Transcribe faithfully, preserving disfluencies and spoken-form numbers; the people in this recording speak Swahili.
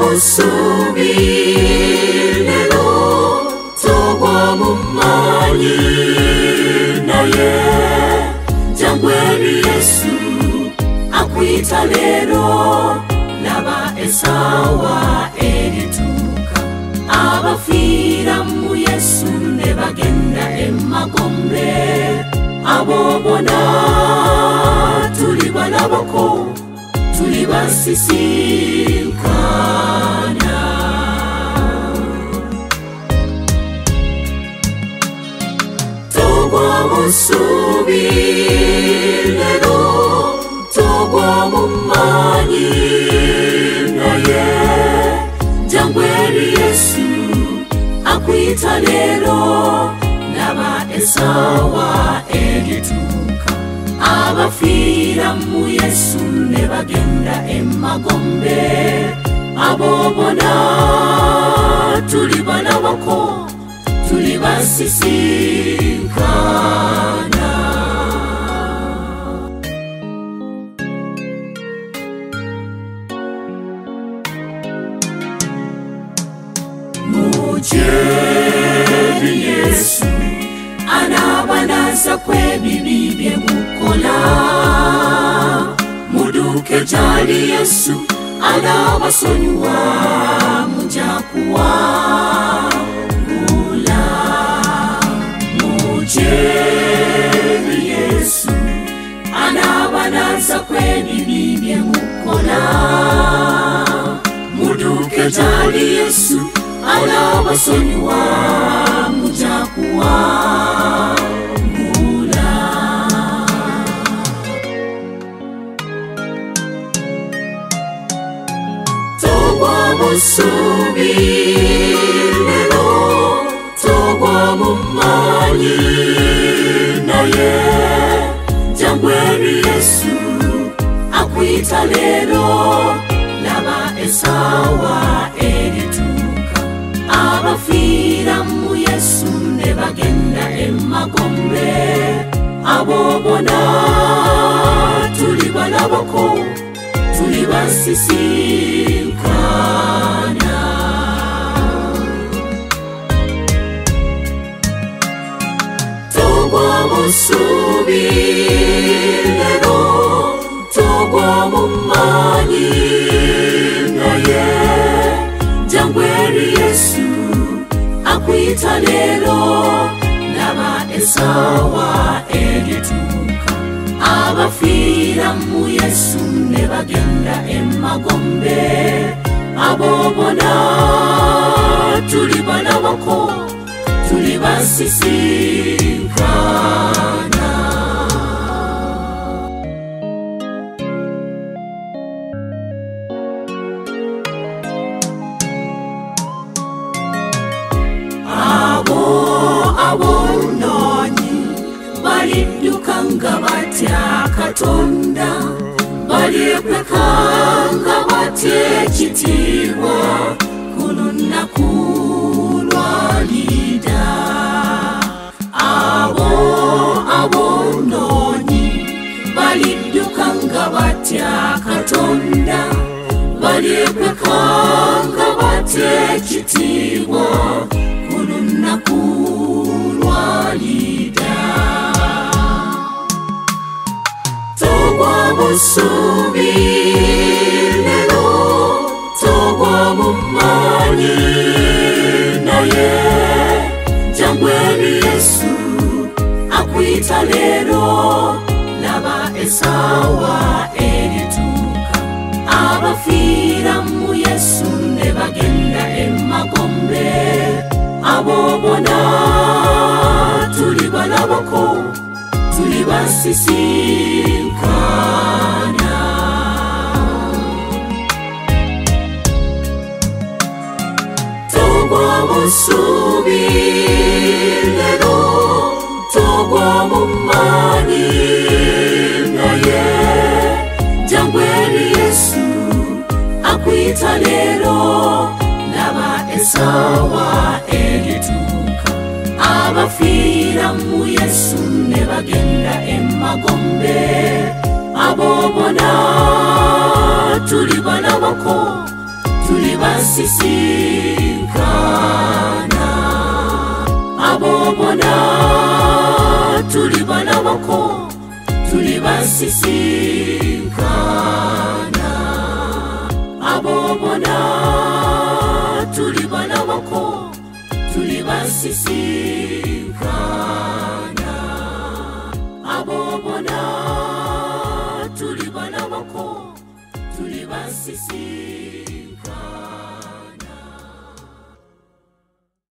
musubi lelo togwa mumanyi naye jangweri Yesu akwita lero laba esawa erituka abafira mu Yesu ne bagenda emagombe abo bona tuli bana bako tuli basisinkana togwa musubi lero togwa mumanyi naye jangweri Yesu akwita lero laba esawa erituka abafira mu Yesu ne bagenda emagombe abo bona tuli bana bako tuli basisinkana mujeri Yesu anabanaza kwe bibibye mukola muduke jali Yesu anabasonywa mujakuwa ngula mujeri Yesu anabanaza kwe bibibye mukola muduke jali Yesu anabasonywa mujakuwa ngula togwa musubi lelo togwa mumanyi naye jangweri Yesu akwita lero laba esawa erituka abafira mu Yesu ne bagenda emagombe abo bona tuli bana bako tuli basisinkana togwa musubi lero togwa mumanyi naye jangweri Yesu akwita lero laba esawa erituka abafira mu Yesu ne bagenda emagombe abo bona tuli bana bako tuli basisinkana abononyi balidukanga batya Katonda balyekwekanga batya ekitiibwa kuno nnaku lwalida abo abononyi balidukanga batya Katonda balyekwekanga batya ekitiibwa kuno nnaku lwalida togwa musubi lelo togwa mumanyi naye jangweri Yesu akwita lero laba esawa erituka abafira mu Yesu ne bagenda emagombe abo bona tuli bana bako tuli basisinkana togwa musubi lero togwa mumanyi naye jangweri Yesu akwita lero laba esawa erituka abafira mu Yesu ne bagenda emagombe abo bona tuli bana bako tuli basisinkana abo bona tuli bana bako tuli basisinkana abo bona tuli bana bako tuli basisinkana abo bona tuli bana bako tuli basisinkana